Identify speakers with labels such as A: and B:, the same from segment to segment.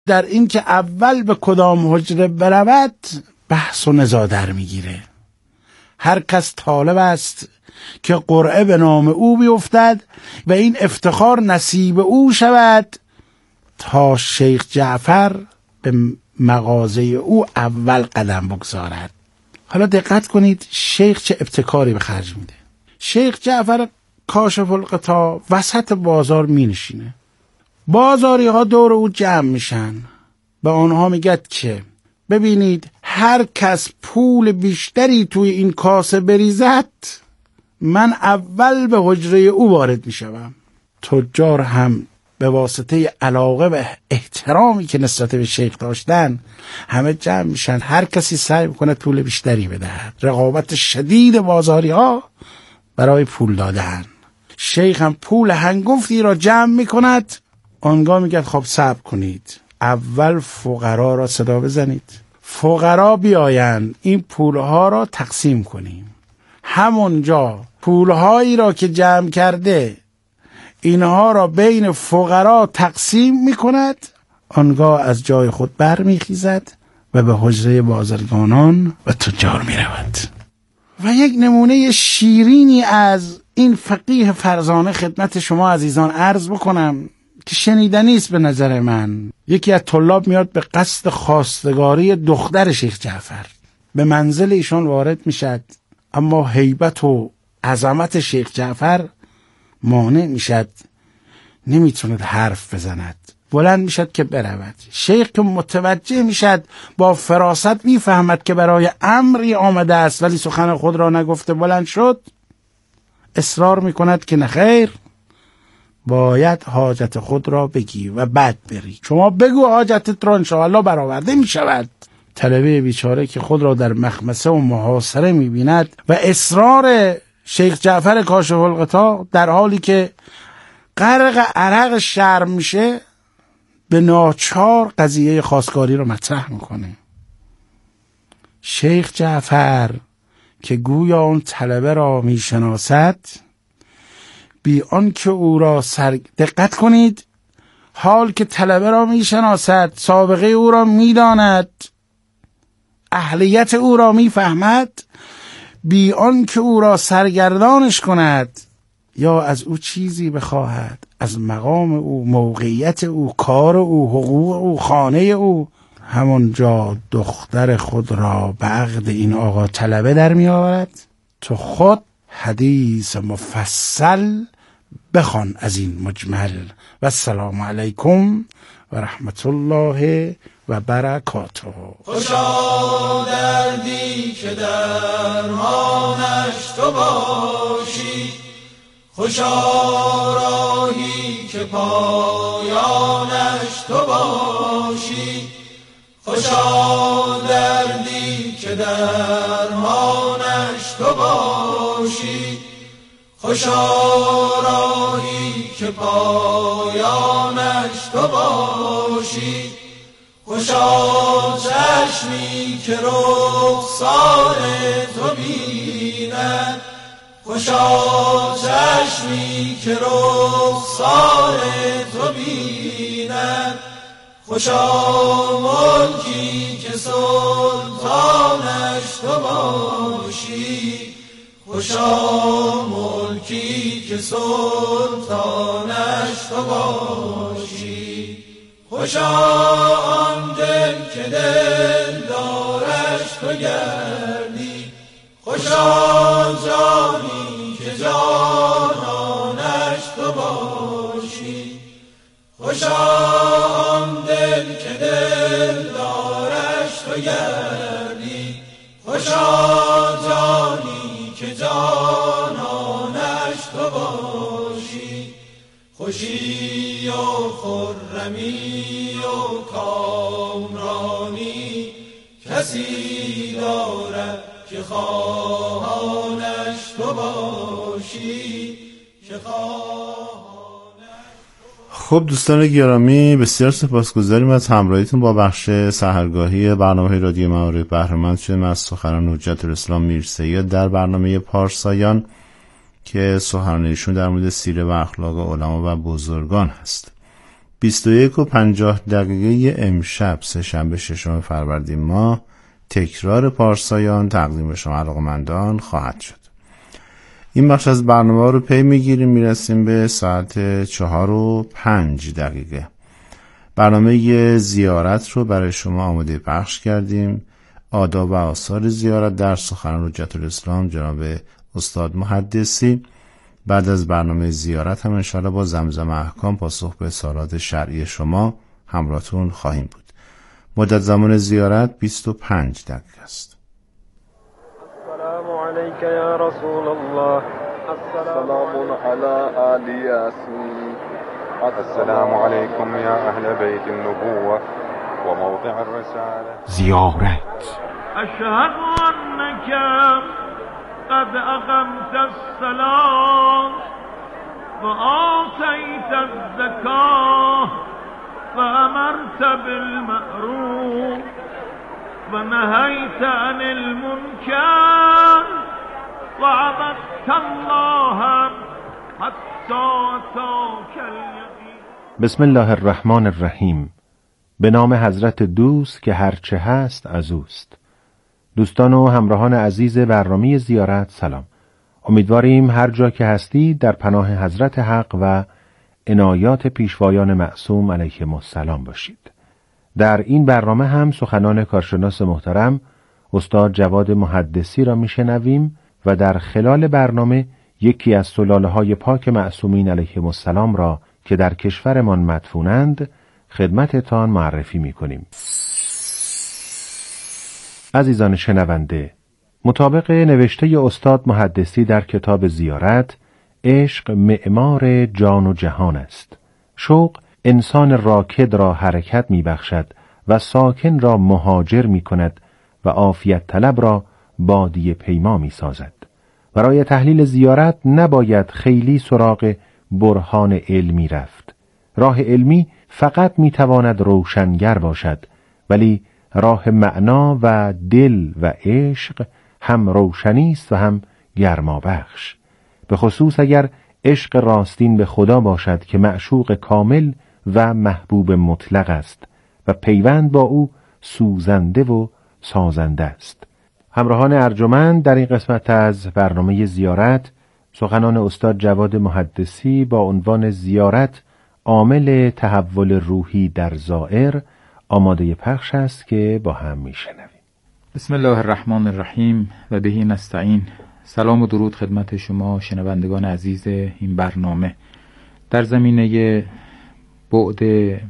A: در این که اول به کدام حجره برود بحث و نزاع در میگیره. هر کس طالب است که قرعه به نام او بیفتد و این افتخار نصیب او شود تا شیخ جعفر به مغازه او اول قدم بگذارد. حالا دقت کنید شیخ چه ابتکاری به خرج میده. شیخ جعفر کاشف الغطا وسط بازار می نشینه. بازاری ها دور او جمع میشن. به آنها میگد که ببینید هر کس پول بیشتری توی این کاسه بریزد من اول به حجره او وارد میشوم. تجار هم به واسطه علاقه و احترامی که نسبت به شیخ داشتن همه جمع میشن، هر کسی سعی میکنه پول بیشتری بدهد. رقابت شدید بازاری ها برای پول دادن. شیخ هم پول هنگفتی را جمع میکند. آنگاه میگه خب صبر کنید، اول فقرا را صدا بزنید، فقرا بیایند این پولها را تقسیم کنیم. همونجا پولهایی را که جمع کرده اینها را بین فقرا تقسیم میکند. آنگاه از جای خود برمیخیزد و به حجره بازرگانان و تجار میرود. و یک نمونه شیرینی از این فقیه فرزانه خدمت شما عزیزان عرض بکنم که شنیدنی است به نظر من. یکی از طلاب میاد به قصد خواستگاری دختر شیخ جعفر، به منزل ایشان وارد میشد، اما هیبت و عظمت شیخ جعفر مانع میشد، نمیتوند حرف بزند، بلند میشد که برود. شیخ که متوجه میشد با فراست میفهمد که برای امری آمده است ولی سخن خود را نگفته بلند شد، اصرار میکند که نخیر، باید حاجت خود را بگی و بعد بری. شما بگو حاجتت را انشاءالله برآورده میشود. طلبه بیچاره که خود را در مخمسه و محاصره میبیند و اصرار شیخ جعفر کاشف الغطا در حالی که غرق عرق شرم میشه به ناچار قضیه خواستگاری رو مطرح میکنه. شیخ جعفر که گویا اون طلبه را میشناسد، بی آن که او را دقت کنید، حال که طلبه را میشناسد، سابقه او را میداند، اهلیت او را میفهمد، بی آن که او را سرگردانش کند یا از او چیزی بخواهد، از مقام او، موقعیت او، کار او، حقوق او، خانه او، همونجا دختر خود را به عقد این آقا طلبه در می آورد. تو خود حدیث مفصل بخوان از این مجمل. و السلام علیکم و رحمت الله و برکاته.
B: خوشا دردی که درمانش تو باشی، خوشا راهی که پایانش تو باشی، خوشا دردی که درمانش تو باشی، خوشا راهی که پایانش تو باشی، خوشا چشمی که رخسار تو بیند، خوشا چشمی که رخسار تو بیند، خوشا ملکی که سلطانش تو باشی، خوشا ملکی که سلطانش تو باشی، خوشا آن دل که دل دارش تو گردی، خوشا جانی که جانانش تو باشی، خوشا آن دل که دل دارش تو گردی، خوشا جانی که جانانش تو باشی، خوشی و خرمی و کامرانی کسی دارد که خواهانش تو باشی، که
C: خب دوستان گرامی، بسیار سپاسگزاریم از همراهیتون با بخش سحرگاهی برنامه رادیو معارف. بهره مند شدیم از سخنران حجت الاسلام میرسید در برنامه پارسایان که سخنرانیشون در مورد سیره و اخلاق علما و بزرگان هست. 21:50 امشب سه‌شنبه 6 فروردین ماه تکرار پارسایان تقدیم شما علاقه‌مندان خواهد شد. این بخش از برنامه رو پی میگیریم، میرسیم به ساعت 4:05. برنامه زیارت رو برای شما آماده پخش کردیم. آداب و آثار زیارت در سخنان حجت الاسلام جناب استاد محدثی. بعد از برنامه زیارت هم انشاءالله با زمزم احکام پاسخ به سوالات شرعی شما همراهتون خواهیم بود. مدت زمان زیارت 25 دقیقه است.
D: السلام علیک یا رسول الله.
E: السلام علی آل یاسین. السلام علیکم یا اهل بیت النبوة و موضع الرسالة.
A: زیارت.
B: اشهد انک قد اقمت الصلاة و آتیت الزکاة و امرت بالمعروف و نهیت عن المنکر و عبدت الله حتی اتاک الیقین.
F: بسم الله الرحمن الرحیم. به نام حضرت دوست که هرچه هست از اوست. دوستان و همراهان عزیز برنامه زیارت سلام. امیدواریم هر جا که هستید در پناه حضرت حق و عنایات پیشوایان معصوم علیهم السلام باشید. در این برنامه هم سخنان کارشناس محترم استاد جواد محدثی را میشنویم و در خلال برنامه یکی از سلاله‌های پاک معصومین علیهم السلام را که در کشورمان مدفونند خدمتتان معرفی می‌کنیم. عزیزان شنونده، مطابق نوشته استاد محدثی در کتاب زیارت، عشق معمار جان و جهان است. شوق انسان راکد را حرکت می‌بخشد و ساکن را مهاجر می‌کند و عافیت طلب را بادیه پیما می‌سازد. برای تحلیل زیارت نباید خیلی سراغ برهان علمی رفت. راه علمی فقط می‌تواند روشنگر باشد، ولی راه معنا و دل و عشق هم روشنی است و هم گرمابخش، به خصوص اگر عشق راستین به خدا باشد که معشوق کامل و محبوب مطلق است و پیوند با او سوزنده و سازنده است. همراهان ارجمند، در این قسمت از برنامه زیارت سخنان استاد جواد محدثی با عنوان زیارت عامل تحول روحی در زائر آماده پخش است که با هم میشنویم.
G: بسم الله الرحمن الرحیم و بهی نستعین. سلام و درود خدمت شما شنوندگان عزیز این برنامه. در زمینه بعد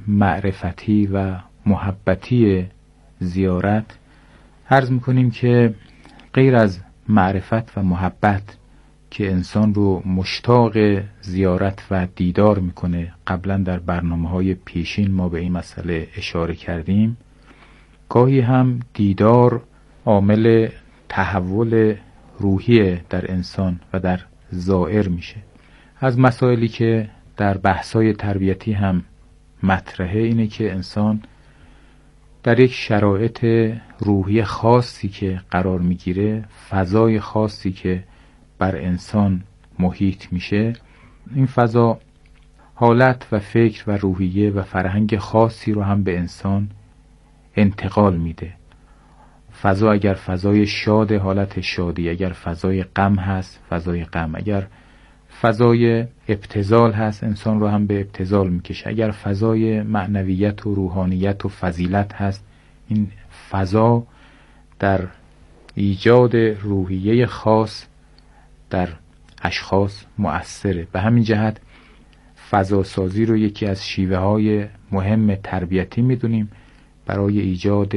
G: معرفتی و محبتی زیارت عرض میکنیم که غیر از معرفت و محبت که انسان رو مشتاق زیارت و دیدار میکنه، قبلا در برنامه‌های پیشین ما به این مسئله اشاره کردیم، گاهی هم دیدار عامل تحول روحی در انسان و در زائر میشه. از مسائلی که در بحث‌های تربیتی هم مطرحه اینه که انسان در یک شرایط روحی خاصی که قرار میگیره، فضای خاصی که بر انسان محیط میشه، این فضا حالت و فکر و روحیه و فرهنگ خاصی رو هم به انسان انتقال میده. فضا اگر فضای شاد، حالت شادی، اگر فضای غم هست، فضای غم، اگر فضای ابتذال هست، انسان رو هم به ابتذال میکشه، اگر فضای معنویت و روحانیت و فضیلت هست، این فضا در ایجاد روحیه خاص در اشخاص مؤثره. به همین جهت فضا سازی رو یکی از شیوه های مهم تربیتی میدونیم برای ایجاد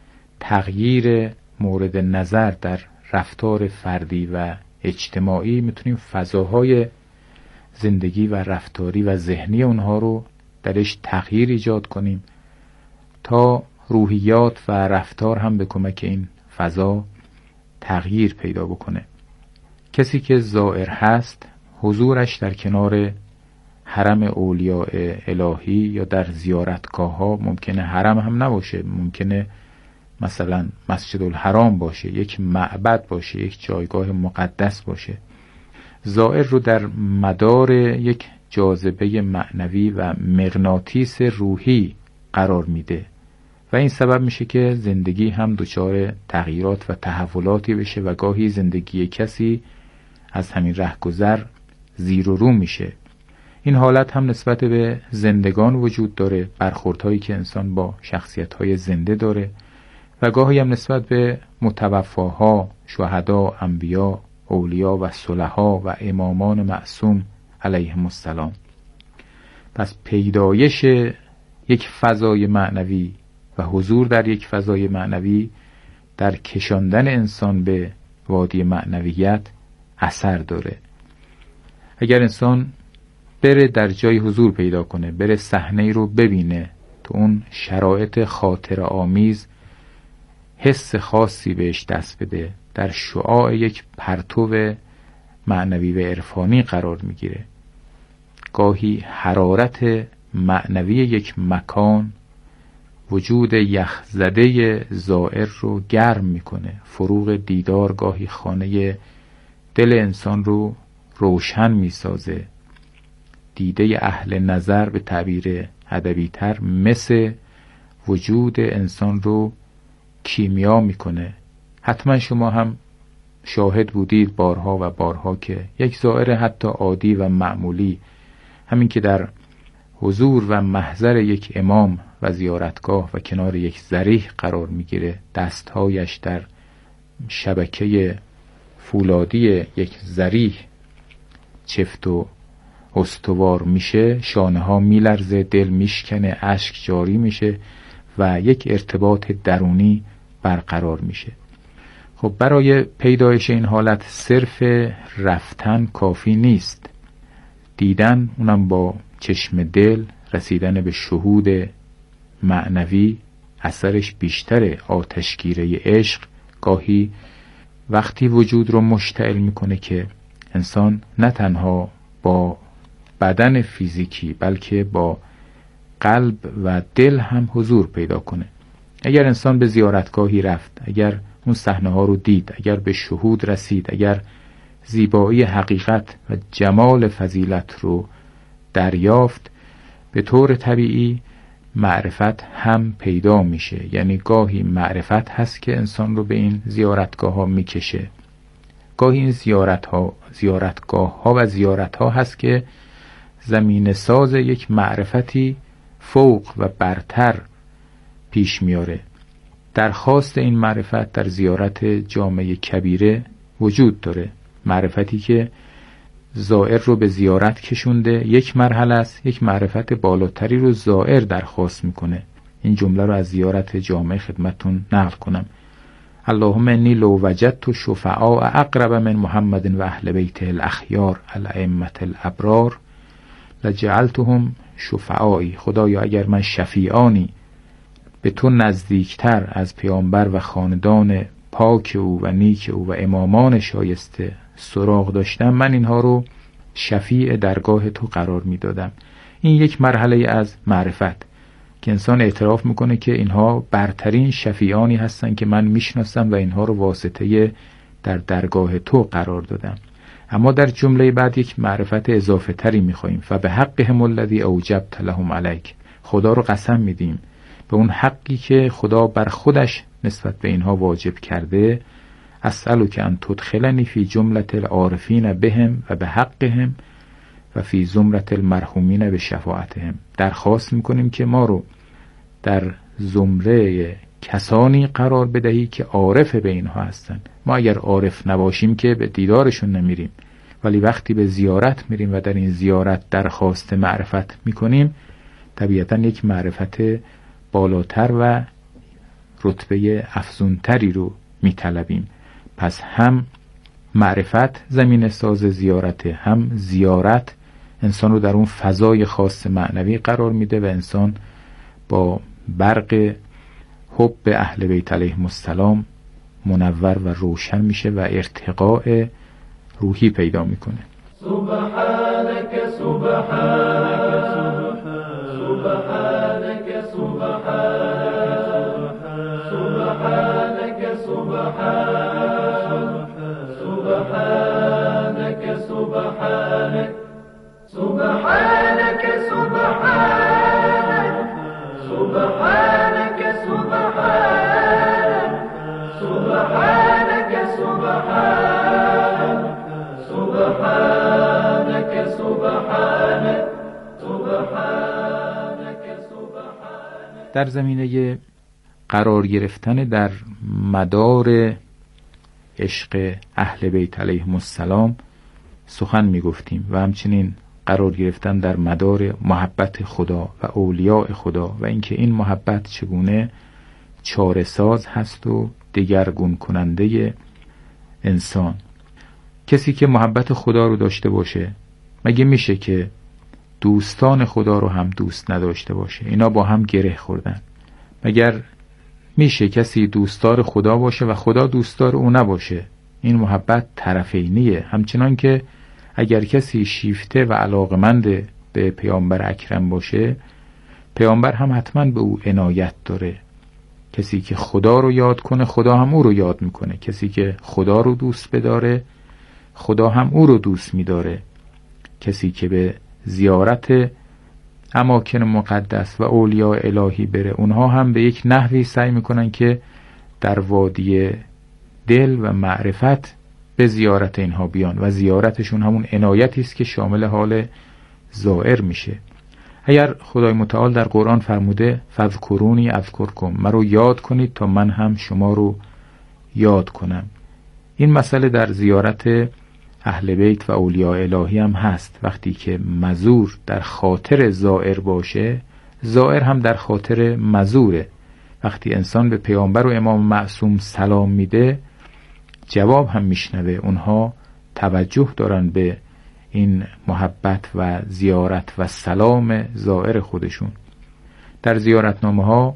G: تغییر مورد نظر در رفتار فردی و اجتماعی. میتونیم فضاهای زندگی و رفتاری و ذهنی اونها رو درش تغییر ایجاد کنیم تا روحیات و رفتار هم به کمک این فضا تغییر پیدا بکنه. کسی که زائر هست، حضورش در کنار حرم اولیاء الهی یا در زیارتگاه ها، ممکنه حرم هم نباشه، ممکنه مثلا مسجد الحرام باشه، یک معبد باشه، یک جایگاه مقدس باشه. زائر رو در مدار یک جاذبه معنوی و مغناطیس روحی قرار میده و این سبب میشه که زندگی هم دچار تغییرات و تحولاتی بشه و گاهی زندگی کسی از همین رهگذر زیر و رو میشه. این حالت هم نسبت به زندگان وجود داره، برخوردهایی که انسان با شخصیت‌های زنده داره و گاهی هم نسبت به متوفاها، شهدا، انبیا، اولیا و صلحا و امامان معصوم علیهم السلام. پس پیدایش یک فضای معنوی و حضور در یک فضای معنوی در کشاندن انسان به وادی معنویت اثر داره. اگر انسان بره در جای حضور پیدا کنه، بره صحنه‌ای رو ببینه، تو اون شرایط خاطر آمیز حس خاصی بهش دست بده، در شعاع یک پرتو معنوی و عرفانی قرار میگیره. گاهی حرارت معنوی یک مکان وجود یخزده زائر رو گرم میکنه. فروغ دیدار گاهی خانه دل انسان رو روشن میسازه. دیده اهل نظر به تعبیر ادبی تر مثل وجود انسان رو کیمیا میکنه. حتما شما هم شاهد بودید بارها و بارها که یک زائر حتی عادی و معمولی همین که در حضور و محضر یک امام و زیارتگاه و کنار یک ضریح قرار میگیره، دستهایش در شبکه فولادی یک ضریح چفت و استوار میشه، شانه ها میلرزه، دل میشکنه، اشک جاری میشه و یک ارتباط درونی برقرار میشه. خب برای پیدایش این حالت صرف رفتن کافی نیست. دیدن، اونم با چشم دل، رسیدن به شهود معنوی اثرش بیشتره. آتشگیره عشق گاهی وقتی وجود رو مشتعل میکنه که انسان نه تنها با بدن فیزیکی بلکه با قلب و دل هم حضور پیدا کنه. اگر انسان به زیارتگاهی رفت، اگر اون صحنه ها رو دید، اگر به شهود رسید، اگر زیبایی حقیقت و جمال فضیلت رو دریافت، به طور طبیعی معرفت هم پیدا میشه. یعنی گاهی معرفت هست که انسان رو به این زیارتگاه ها میکشه، گاهی این زیارتگاه ها و زیارت ها هست که زمین ساز یک معرفتی فوق و برتر پیش میاره. درخواست این معرفت در زیارت جامع کبیره وجود داره. معرفتی که زائر رو به زیارت کشونده یک مرحله است، یک معرفت بالاتری رو زائر درخواست میکنه. این جمله رو از زیارت جامع خدمتون نقل کنم: اللهم انی لو وجدت شفعاء اقرب من محمد و اهل بیته الاخیار الائمه الابرار لجعلتهم شفعایی. خدایا اگر من شفیعانی به تو نزدیکتر از پیامبر و خاندان پاک او و نیک او و امامان شایسته سراغ داشتم، من اینها رو شفیع درگاه تو قرار میدادم. این یک مرحله از معرفت که انسان اعتراف میکنه که اینها برترین شفیعانی هستن که من میشناسم و اینها رو واسطه در درگاه تو قرار دادم. اما در جمله بعد یک معرفت اضافه تری میخواییم: فبه حقهم الذی اوجبت لهم علیک. خدا رو قسم میدیم به اون حقی که خدا بر خودش نسبت به اینها واجب کرده. اسألک ان تدخلنی فی جملة العارفین بهم و به حقهم و فی زمرة المرحومین به شفاعتهم. درخواست میکنیم که ما رو در زمره کسانی قرار بدهی که عارف به اینها هستن. ما اگر عارف نباشیم که به دیدارشون نمیریم، ولی وقتی به زیارت میریم و در این زیارت درخواست معرفت میکنیم، طبیعتا یک معرفت بالاتر و رتبه افزونتری رو میطلبیم. پس هم معرفت زمین ساز زیارت، هم زیارت انسان رو در اون فضای خاص معنوی قرار میده و انسان با برق حب اهل بیت علیهم السلام منور و روشن میشه و ارتقاء روحی پیدا میکنه.
B: سبحانك سبحانك سبحانك سبحانك سبحانك سبحانك سبحانك
G: در زمینه قرار گرفتن در مدار عشق اهل بیت علیهم السلام سخن می گفتیم و همچنین قرار گرفتن در مدار محبت خدا و اولیاء خدا و اینکه این محبت چگونه چاره ساز هست و دگرگون کننده انسان. کسی که محبت خدا رو داشته باشه مگه میشه که دوستان خدا رو هم دوست نداشته باشه؟ اینا با هم گره خوردن. مگر میشه کسی دوستدار خدا باشه و خدا دوستدار او نباشه؟ این محبت طرفینیه. همچنان که اگر کسی شیفته و علاقمند به پیامبر اکرم باشه، پیامبر هم حتما به او عنایت داره. کسی که خدا رو یاد کنه خدا هم او رو یاد میکنه. کسی که خدا رو دوست بداره خدا هم او رو دوست میداره. کسی که به زیارت اماکن مقدس و اولیاء الهی بره، اونها هم به یک نحوی سعی میکنن که در وادی دل و معرفت به زیارت اینها بیان و زیارتشون همون عنایتی است که شامل حال زائر میشه. اگر خدای متعال در قرآن فرموده فذکرونی اذکرکم، مرا یاد کنید تا من هم شما رو یاد کنم، این مسئله در زیارت اهل بیت و اولیاء الهی هم هست. وقتی که مزور در خاطر زائر باشه، زائر هم در خاطر مزوره. وقتی انسان به پیامبر و امام معصوم سلام میده، جواب هم میشنوه. اونها توجه دارن به این محبت و زیارت و سلام زائر خودشون. در زیارتنامه ها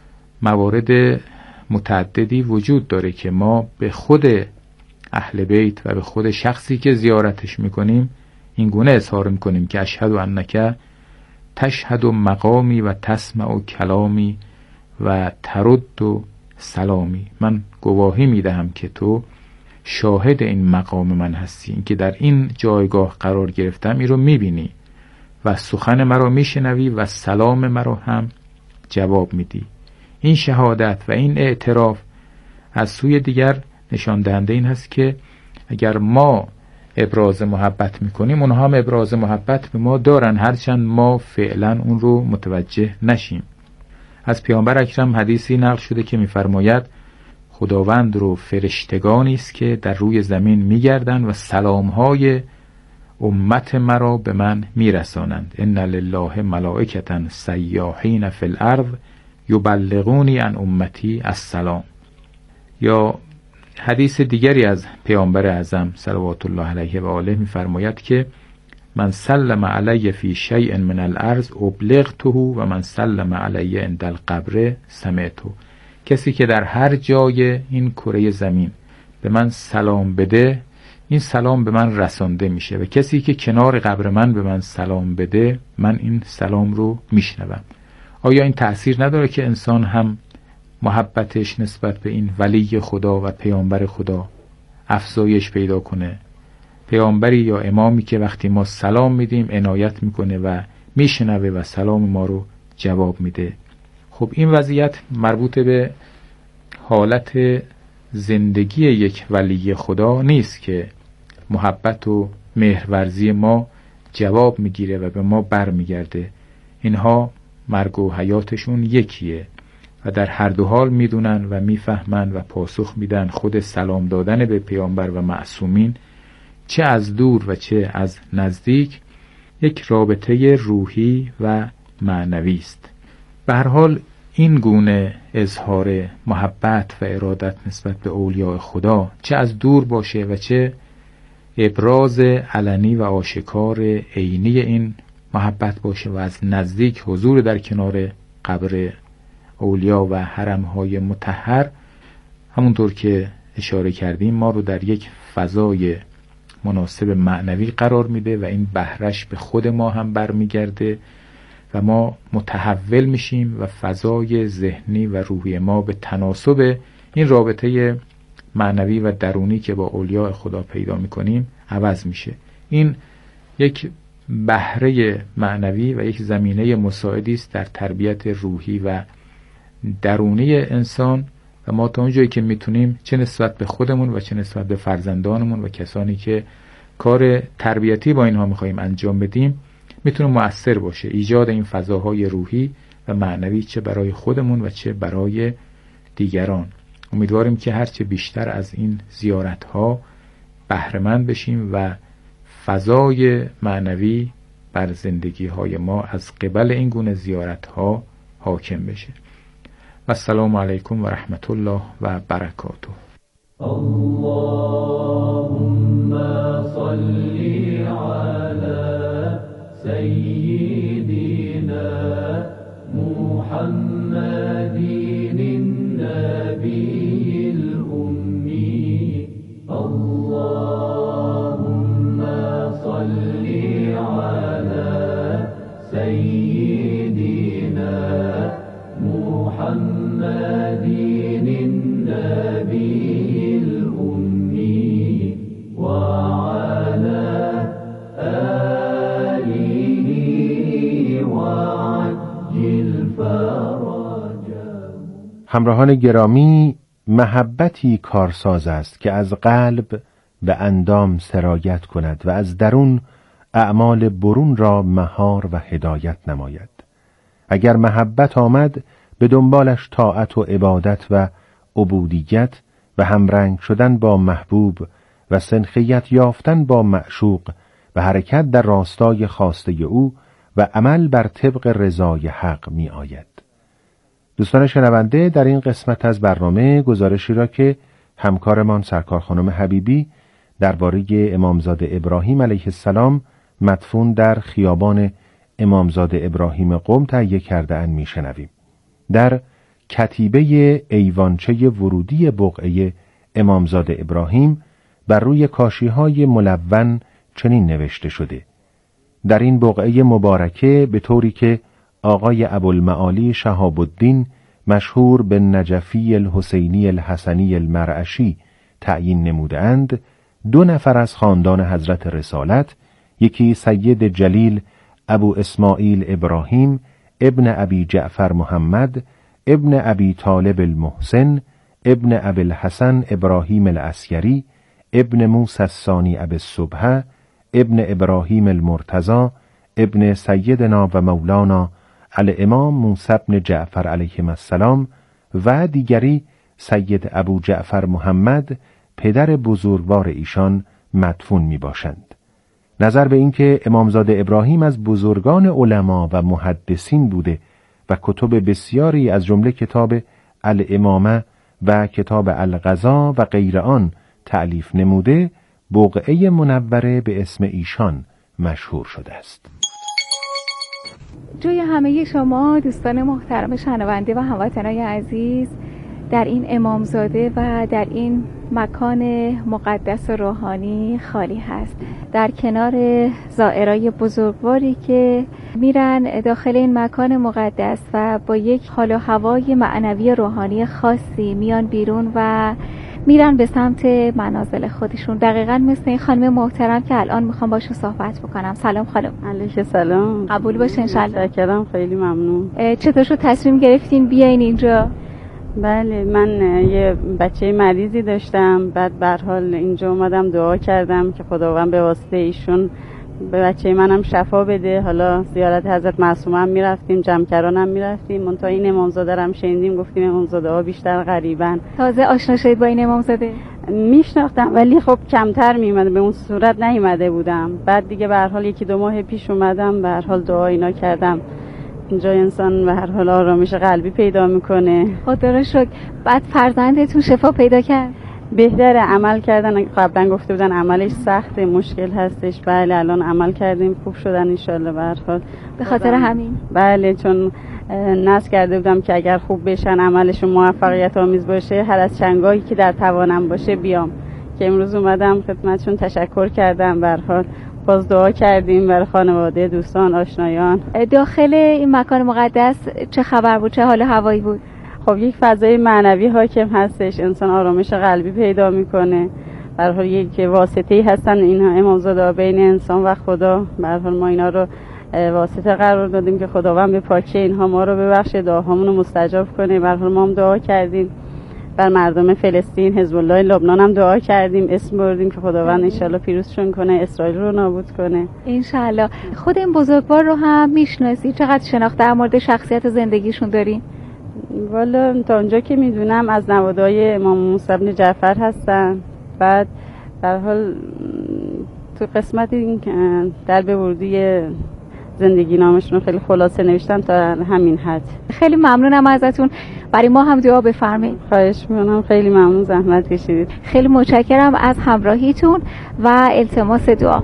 G: موارد متعددی وجود داره که ما به خود اهل بیت و به خود شخصی که زیارتش میکنیم این گونه اظهار میکنیم که اشهد انک تشهد مقامی و تسمع کلامی و ترد سلامی. من گواهی میدهم که تو شاهد این مقام من هستی، این که در این جایگاه قرار گرفتم این رو میبینی و سخن مرا میشنوی و سلام مرا هم جواب میدی. این شهادت و این اعتراف از سوی دیگر نشان دهنده این هست که اگر ما ابراز محبت میکنیم اونها هم ابراز محبت به ما دارن، هرچند ما فعلا اون رو متوجه نشیم. از پیامبر اکرم حدیثی نقل شده که میفرماید خداوند رو فرشتگانی است که در روی زمین میگردند و سلامهای امت مرا به من میرسانند. ان لله ملائکة سیاحین فی الارض یبلغونی عن امتی السلام. یا حدیث دیگری از پیامبر اعظم صلوات الله علیه و آله میفرماید که من سلم علی فی شیء من الارض ابلغته و من سلم علی عند القبر سمعته. کسی که در هر جای این کره زمین به من سلام بده، این سلام به من رسانده میشه و کسی که کنار قبر من به من سلام بده، من این سلام رو میشنوم. آیا این تأثیر نداره که انسان هم محبتش نسبت به این ولی خدا و پیامبر خدا افزایش پیدا کنه؟ پیامبری یا امامی که وقتی ما سلام میدیم عنایت میکنه و میشنوه و سلام ما رو جواب میده. خب این وضعیت مربوط به حالت زندگی یک ولی خدا نیست که محبت و مهرورزی ما جواب میگیره و به ما بر میگرده. اینها مرگ و حیاتشون یکیه و در هر دو حال میدونن و میفهمن و پاسخ میدن خود سلام دادن به پیامبر و معصومین، چه از دور و چه از نزدیک، یک رابطه روحی و معنوی است. به هر حال این گونه اظهار محبت و ارادت نسبت به اولیاء خدا، چه از دور باشه و چه ابراز علنی و آشکار عینی این محبت باشه و از نزدیک حضور در کنار قبر اولیا و حرمهای مطهر، همونطور که اشاره کردیم ما رو در یک فضای مناسب معنوی قرار میده و این بهرش به خود ما هم برمیگرده و ما متحول میشیم و فضای ذهنی و روحی ما به تناسب این رابطه معنوی و درونی که با اولیاء خدا پیدا میکنیم عوض میشه. این یک بهره معنوی و یک زمینه مساعدی است در تربیت روحی و درونی انسان و ما تا اونجایی که میتونیم چه نسبت به خودمون و چه نسبت به فرزندانمون و کسانی که کار تربیتی با اینها میخواییم انجام بدیم میتونه مؤثر باشه. ایجاد این فضاهای روحی و معنوی، چه برای خودمون و چه برای دیگران. امیدواریم که هرچه بیشتر از این زیارت‌ها بهره‌مند بشیم و فضای معنوی بر زندگی‌های ما از قبل این گونه زیارت‌ها حاکم بشه. و السلام علیکم و رحمت الله و برکاته.
B: اللهم صل على سيدنا محمد النبي الأمي. اللهم صل على سيدنا محمد النبي الأمي وعلى آله وعجل فرجه.
F: همراهان گرامی، محبتی کارساز است که از قلب به اندام سرایت کند و از درون اعمال برون را مهار و هدایت نماید. اگر محبت آمد، به دنبالش طاعت و عبادت و عبودیت و همرنگ شدن با محبوب و سنخیت یافتن با معشوق و حرکت در راستای خواسته او و عمل بر طبق رضای حق می آید. دوستان شنونده، در این قسمت از برنامه گزارشی را که همکارمان سرکار خانم حبیبی درباره امامزاده ابراهیم علیه السلام مدفون در خیابان امامزاده ابراهیم قم تهیه کرده اند میشنویم. در کتیبه ایوانچه ورودی بقعه امامزاده ابراهیم بر روی کاشی‌های ملون چنین نوشته شده: در این بقعه مبارکه به طوری که آقای ابوالمعالی شهاب الدین مشهور به نجفی الحسینی الحسنی المرعشی تعیین نمودند، 2 نفر از خاندان حضرت رسالت، یکی سید جلیل ابو اسماعیل ابراهیم ابن ابی جعفر محمد ابن ابی طالب المحسن ابن ابی الحسن ابراهیم العسکری ابن موسی الثانی ابی الصبح ابن ابراهیم المرتضی ابن سیدنا و مولانا الامام موسی بن جعفر علیهم السلام و دیگری سید ابو جعفر محمد پدر بزرگوار ایشان مدفون می باشند. نظر به اینکه امامزاده ابراهیم از بزرگان علما و محدثین بوده و کتب بسیاری از جمله کتاب الامامه و کتاب القضا و غیر آن تألیف نموده، بقعه منوره به اسم ایشان مشهور شده است.
H: جوی همه شما دوستان محترم شنونده و هموطنان عزیز در این امامزاده و در این مکان مقدس و روحانی خالی هست. در کنار زائرای بزرگواری که میرن داخل این مکان مقدس و با یک حال و هوای معنوی روحانی خاصی میان بیرون و میرن به سمت منازل خودشون. دقیقاً مثل این خانم محترم که الان میخوام باشون صحبت بکنم. سلام خانم.
I: علیک سلام.
H: قبول باشه انشالله.
I: متشکرم، خیلی ممنون.
H: چطور شد تصمیم گرفتین بیاین اینجا؟
I: بله، من یه بچه مریضی داشتم، بعد به هر حال اینجا اومدم دعا کردم که خداوند به واسطه ایشون به بچه منم شفا بده. حالا زیارت حضرت معصومه هم میرفتیم، جمکران هم میرفتیم، منتها این امامزاده رو هم شنیدیم گفتیم امامزاده ها بیشتر غریبن.
H: تازه آشنا شدید با این امامزاده؟
I: میشناختم ولی خب کمتر میومد، به اون صورت نیومده بودم. بعد دیگه به هر حال 1-2 ماه پیش اومدم، به هر حال دعا اینا کردم. اینجا انسان به هر حال آرامش قلبی پیدا میکنه.
H: خدا رو شکر. بعد فرزندتون شفا پیدا کرد؟
I: بهتره، عمل کردن. قبلا گفته بودن عملش سخته، مشکل هستش. بله الان عمل کردیم، خوب شدن انشالله. به هر حال
H: به خاطر همین؟
I: بله، چون نذر کرده بودم که اگر خوب بشن عملشون موفقیت آمیز باشه، هر از چنگاهی که در توانم باشه بیام. که امروز اومدم خدمتشون تشکر کردم. به هر حال باز دعا کردیم برای خانواده، دوستان، آشنایان.
H: داخل این مکان مقدس چه خبر بود؟ چه حال و هوایی بود؟
I: خب یک فضای معنوی حاکم هستش، انسان آرامش قلبی پیدا میکنه. به هر حال یک واسطه‌ای هستن اینها امامزاده بین انسان و خدا. به هر حال ما اینا رو واسطه قرار دادیم که خداوند به پاکی اینها ما رو ببخشه، دعاهامون رو مستجاب کنه. به هر حال ما هم دعا کردیم. بر مردم فلسطین، حزب الله لبنان هم دعا کردیم، اسم بردیم که خداوند انشالله پیروزشون کنه، اسرائیل رو نابود کنه
H: انشالله. خود این بزرگوار رو هم میشناسی؟ چقدر شناخت در مورد شخصیت زندگیشون داری؟
I: والا تا اونجا که میدونم از نوادهای امام موسی بن جعفر هستن. بعد در حال تو قسمت این در بوردی زندگی نامشون رو خیلی خلاصه نوشتم تا همین حد.
H: خیلی ممنونم ازتون، برای ما هم دعا بفرمایید.
I: خواهش می‌کنم، خیلی ممنون، زحمت کشیدید.
H: خیلی متشکرم از همراهیتون و التماس دعا.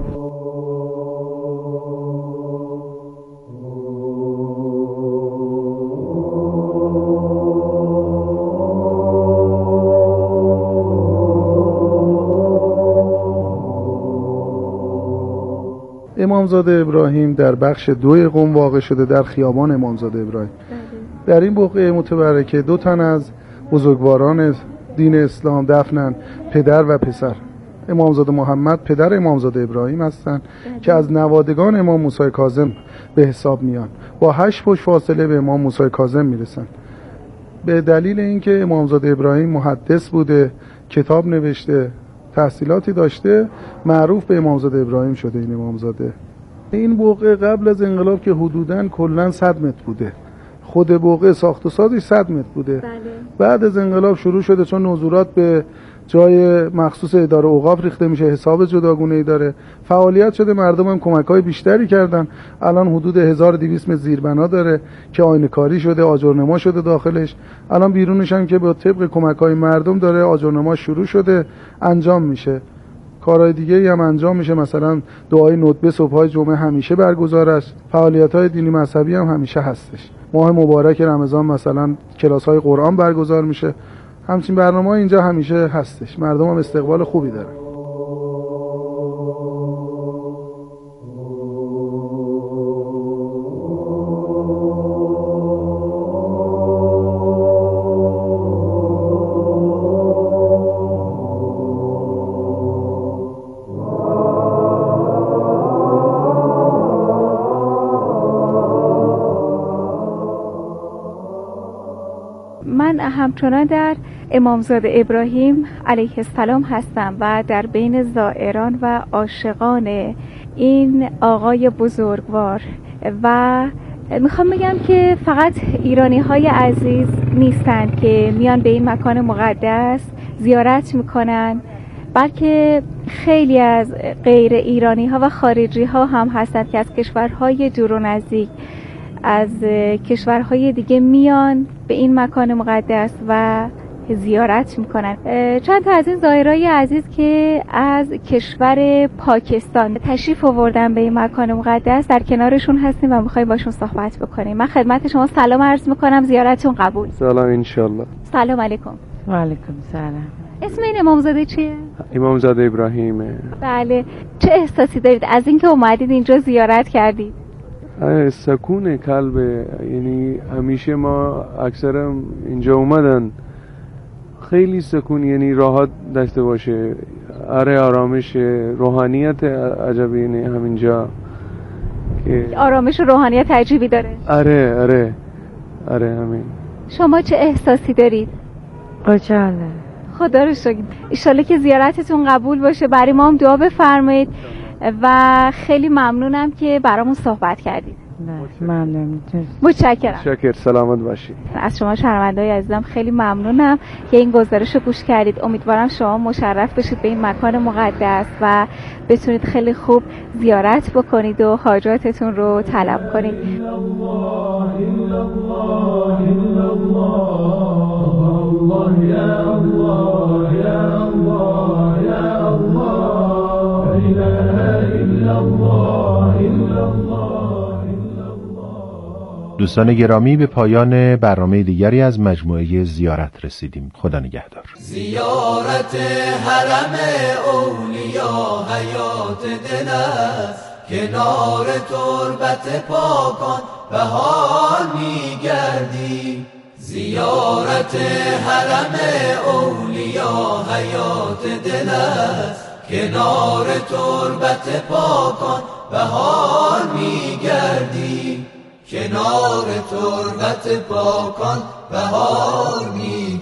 J: امامزاده ابراهیم در بخش 2 قم واقع شده، در خیابان امامزاده ابراهیم. در این بقعه متبرکه 2 تن از بزرگواران دین اسلام دفنن، پدر و پسر. امامزاده محمد پدر امامزاده ابراهیم هستند که از نوادگان امام موسی کاظم به حساب میان، با 8 پشت فاصله به امام موسی کاظم میرسن. به دلیل اینکه امامزاده ابراهیم محدث بوده، کتاب نوشته، تحصیلاتی داشته، معروف به امامزاده ابراهیم شده. این امامزاده این بقعه قبل از انقلاب که حدوداً کلاً 100 متر بوده، خود بقعه ساخت و سازش 100 متر بوده. بعد از انقلاب شروع شده، چون نزولات به جای مخصوص اداره اوقاف ریخته میشه، حساب جداگونه‌ای داره، فعالیت شده، مردم هم کمک‌های بیشتری کردن. الان حدود 1200 متر زیربنا داره که آینه‌کاری شده، آجرنما شده داخلش. الان بیرونش هم که با طبق کمک‌های مردم داره آجرنما شروع شده، انجام میشه. کارهای دیگه‌ای هم انجام میشه، مثلا دعای ندبه صبح‌های جمعه همیشه برگزار است. فعالیت‌های دینی مذهبی هم همیشه هستش. ماه مبارک رمضان مثلا کلاس‌های قرآن برگزار میشه. همچین برنامه اینجا همیشه هستش. مردم هم استقبال خوبی دارن.
H: من همچنان در امامزاده ابراهیم علیه السلام هستم و در بین زائران و عاشقان این آقای بزرگوار و میخوام بگم که فقط ایرانی های عزیز نیستند که میان به این مکان مقدس زیارت میکنن، بلکه خیلی از غیر ایرانی ها و خارجی ها هم هستند که از کشورهای دور و نزدیک، از کشورهای دیگه میان به این مکان مقدس و زیارت میکنن. چند تا از این زائرای عزیز که از کشور پاکستان تشریف آوردن به این مکان مقدس در کنارشون هستیم و میخوایم باشون صحبت بکنیم. من خدمت شما سلام عرض میکنم، زیارتتون قبول.
K: سلام انشالله.
H: سلام علیکم.
I: و علیکم سلام.
H: اسم این امامزاده چیه؟
K: امامزاده ابراهیمه.
H: بله. چه احساسی دارید از اینکه اومدید اینجا زیارت کردید؟
K: سکون قلب، یعنی همیشه ما اکثرا اینجا اومدن خیلی سکون، یعنی راحت داشته باشه، آرامش، روحانیت عجبی، یعنی همینجا که
H: آرامش و روحانیت عجیبی داره.
K: آره همین.
H: شما چه احساسی دارید؟
I: خوشحاله.
H: خدا رو شکر. انشالله که زیارتتون قبول باشه، برای ما هم دعا بفرمایید و خیلی ممنونم که برامون صحبت کردید.
I: ممنون.
H: متشکرم.
K: شکر، سلامت باشید.
H: از شما شنونده‌های عزیزم خیلی ممنونم که این گزارش رو گوش کردید. امیدوارم شما مشرف بشید به این مکان مقدس و بتونید خیلی خوب زیارت بکنید و حاجاتتون رو طلب کنید.
F: دوستان گرامی، به پایان برنامه دیگری از مجموعه زیارت رسیدیم. خدا نگهدار.
B: زیارت حرم اولیا حیات دل است، کنار تربت پاکان بهار میگردی. زیارت حرم اولیا حیات دل است، کنار تربت پاکان بهار میگردی. کنار تربت پاکان بهار میگردی.